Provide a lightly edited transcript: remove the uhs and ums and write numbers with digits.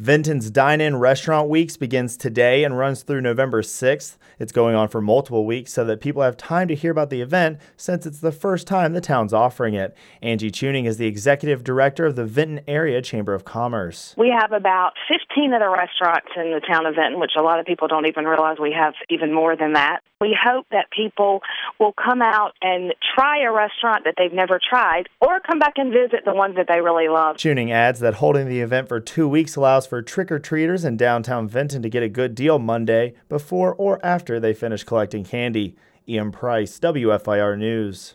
Vinton's Dine-In Restaurant Weeks begins today and runs through November 6th. It's going on for multiple weeks so that people have time to hear about the event since it's the first time the town's offering it. Angie Tuning is the executive director of the Vinton Area Chamber of Commerce. We have about 15 of the restaurants in the town of Vinton, which a lot of people don't even realize we have even more than that. We hope that people will come out and try a restaurant that they've never tried or come back and visit the ones that they really love. Tuning adds that holding the event for 2 weeks allows for trick-or-treaters in downtown Vinton to get a good deal Monday before or after they finish collecting candy. Ian Price, WFIR News.